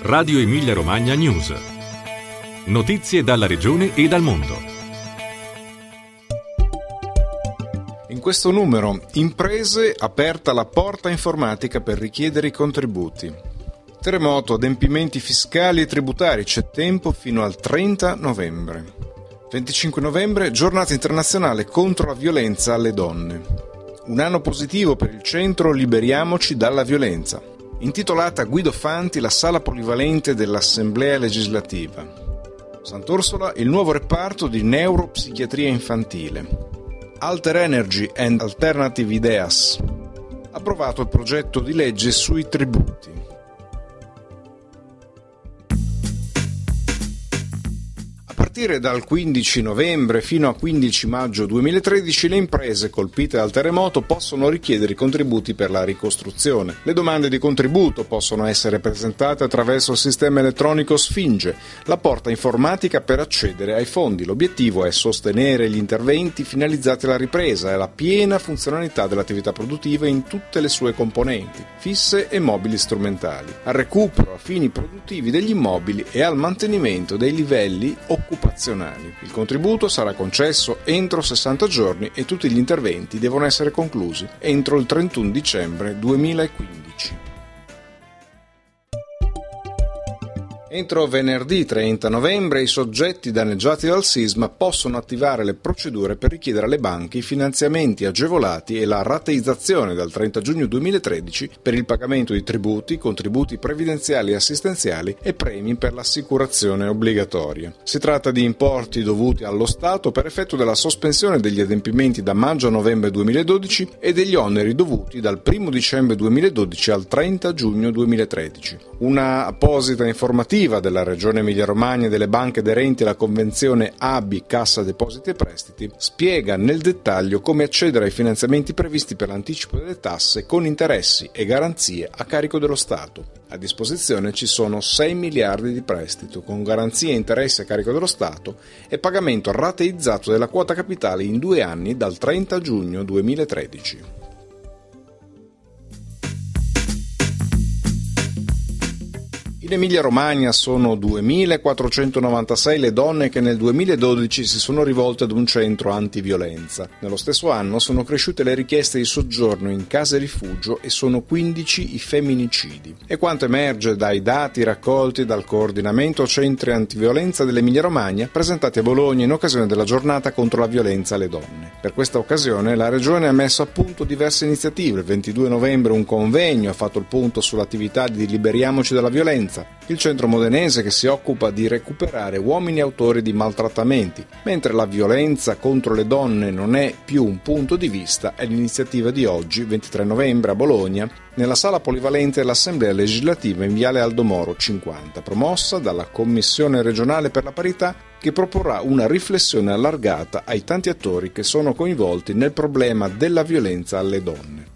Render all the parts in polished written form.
Radio Emilia Romagna News. Notizie dalla regione e dal mondo. In questo numero, imprese, aperta la porta informatica per richiedere i contributi. Terremoto, adempimenti fiscali e tributari, c'è tempo fino al 30 novembre. 25 novembre, giornata internazionale contro la violenza alle donne. Un anno positivo per il centro Liberiamoci dalla violenza. Intitolata Guido Fanti, la sala polivalente dell'Assemblea legislativa. Sant'Orsola, il nuovo reparto di neuropsichiatria infantile. Alter Energy and Alternative Ideas. Approvato il progetto di legge sui tributi. A partire dal 15 novembre fino a 15 maggio 2013 le imprese colpite dal terremoto possono richiedere i contributi per la ricostruzione. Le domande di contributo possono essere presentate attraverso il sistema elettronico Sfinge, la porta informatica per accedere ai fondi. L'obiettivo è sostenere gli interventi finalizzati alla ripresa e alla piena funzionalità dell'attività produttiva in tutte le sue componenti, fisse e mobili strumentali, al recupero a fini produttivi degli immobili e al mantenimento dei livelli occupazionali. Il contributo sarà concesso entro 60 giorni e tutti gli interventi devono essere conclusi entro il 31 dicembre 2015. Entro venerdì 30 novembre i soggetti danneggiati dal sisma possono attivare le procedure per richiedere alle banche i finanziamenti agevolati e la rateizzazione dal 30 giugno 2013 per il pagamento di tributi, contributi previdenziali e assistenziali e premi per l'assicurazione obbligatoria. Si tratta di importi dovuti allo Stato per effetto della sospensione degli adempimenti da maggio a novembre 2012 e degli oneri dovuti dal 1 dicembre 2012 al 30 giugno 2013. Una apposita informativa della Regione Emilia-Romagna e delle banche aderenti alla Convenzione ABI Cassa Depositi e Prestiti spiega nel dettaglio come accedere ai finanziamenti previsti per l'anticipo delle tasse con interessi e garanzie a carico dello Stato. A disposizione ci sono 6 miliardi di prestito con garanzie e interessi a carico dello Stato e pagamento rateizzato della quota capitale in 2 anni dal 30 giugno 2013. In Emilia-Romagna sono 2.496 le donne che nel 2012 si sono rivolte ad un centro antiviolenza. Nello stesso anno sono cresciute le richieste di soggiorno in case rifugio e sono 15 i femminicidi. È quanto emerge dai dati raccolti dal Coordinamento Centri Antiviolenza dell'Emilia-Romagna presentati a Bologna in occasione della giornata contro la violenza alle donne. Per questa occasione la Regione ha messo a punto diverse iniziative. Il 22 novembre un convegno ha fatto il punto sull'attività di Liberiamoci dalla violenza. Il centro modenese che si occupa di recuperare uomini autori di maltrattamenti, mentre la violenza contro le donne non è più un punto di vista, è l'iniziativa di oggi, 23 novembre a Bologna, nella sala polivalente dell'Assemblea legislativa in Viale Aldo Moro 50, promossa dalla Commissione regionale per la parità che proporrà una riflessione allargata ai tanti attori che sono coinvolti nel problema della violenza alle donne.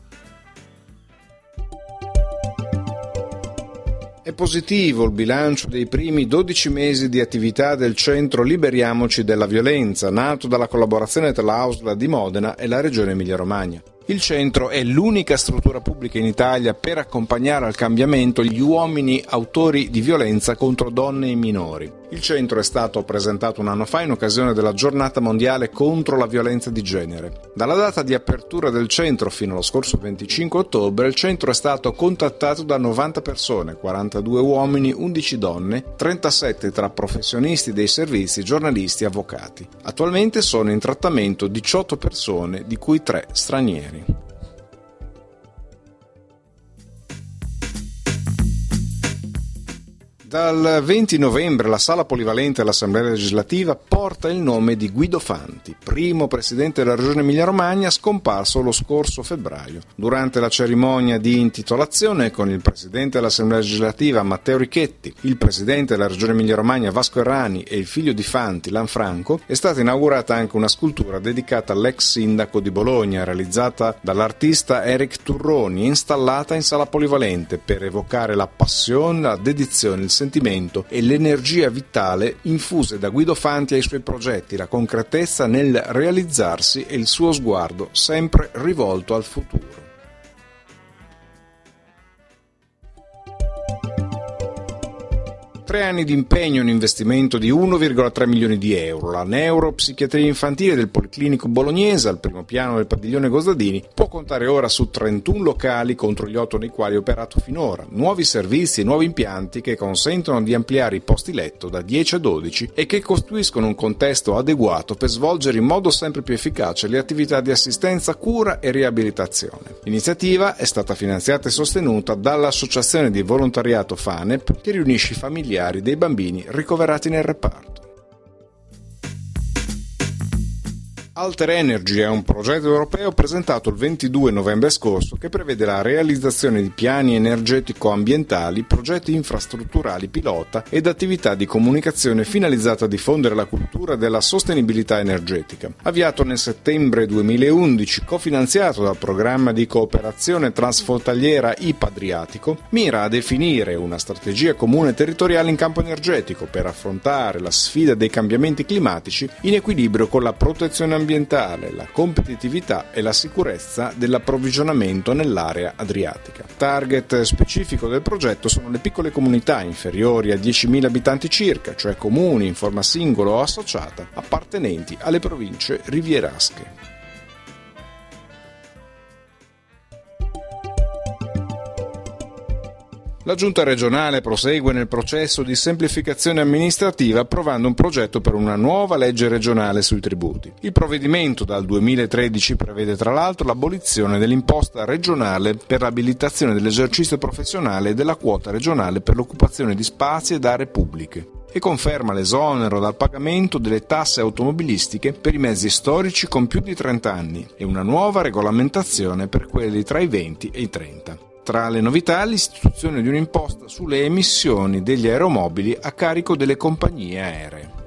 È positivo il bilancio dei primi 12 mesi di attività del Centro Liberiamoci dalla violenza, nato dalla collaborazione tra l'AUSL di Modena e la Regione Emilia-Romagna. Il centro è l'unica struttura pubblica in Italia per accompagnare al cambiamento gli uomini autori di violenza contro donne e minori. Il centro è stato presentato un anno fa in occasione della Giornata Mondiale contro la violenza di genere. Dalla data di apertura del centro fino allo scorso 25 ottobre, il centro è stato contattato da 90 persone, 42 uomini, 11 donne, 37 tra professionisti dei servizi, giornalisti e avvocati. Attualmente sono in trattamento 18 persone, di cui 3 stranieri. Dal 20 novembre la sala polivalente dell'Assemblea legislativa porta il nome di Guido Fanti, primo presidente della Regione Emilia-Romagna scomparso lo scorso febbraio. Durante la cerimonia di intitolazione con il presidente dell'Assemblea legislativa Matteo Richetti, il presidente della Regione Emilia-Romagna Vasco Errani e il figlio di Fanti, Lanfranco, è stata inaugurata anche una scultura dedicata all'ex sindaco di Bologna, realizzata dall'artista Eric Turroni, installata in sala polivalente per evocare la passione, la dedizione, il sentimento e l'energia vitale infuse da Guido Fanti ai suoi progetti, la concretezza nel realizzarsi e il suo sguardo sempre rivolto al futuro. 3 anni di impegno e un investimento di 1,3 milioni di euro. La neuropsichiatria infantile del Policlinico Bolognese, al primo piano del padiglione Gosdadini, può contare ora su 31 locali contro gli 8 nei quali è operato finora. Nuovi servizi e nuovi impianti che consentono di ampliare i posti letto da 10 a 12 e che costruiscono un contesto adeguato per svolgere in modo sempre più efficace le attività di assistenza, cura e riabilitazione. L'iniziativa è stata finanziata e sostenuta dall'Associazione di Volontariato FANEP, che riunisce i familiari dei bambini ricoverati nel reparto. Alter Energy è un progetto europeo presentato il 22 novembre scorso che prevede la realizzazione di piani energetico-ambientali, progetti infrastrutturali pilota ed attività di comunicazione finalizzata a diffondere la cultura della sostenibilità energetica. Avviato nel settembre 2011, cofinanziato dal programma di cooperazione transfrontaliera IPA-Adriatico, mira a definire una strategia comune territoriale in campo energetico per affrontare la sfida dei cambiamenti climatici in equilibrio con la protezione ambientale, la competitività e la sicurezza dell'approvvigionamento nell'area adriatica. Target specifico del progetto sono le piccole comunità inferiori a 10.000 abitanti circa, cioè comuni in forma singola o associata, appartenenti alle province rivierasche. La Giunta regionale prosegue nel processo di semplificazione amministrativa approvando un progetto per una nuova legge regionale sui tributi. Il provvedimento dal 2013 prevede tra l'altro l'abolizione dell'imposta regionale per l'abilitazione dell'esercizio professionale e della quota regionale per l'occupazione di spazi ed aree pubbliche e conferma l'esonero dal pagamento delle tasse automobilistiche per i mezzi storici con più di 30 anni e una nuova regolamentazione per quelli tra i 20 e i 30. Tra le novità, l'istituzione di un'imposta sulle emissioni degli aeromobili a carico delle compagnie aeree.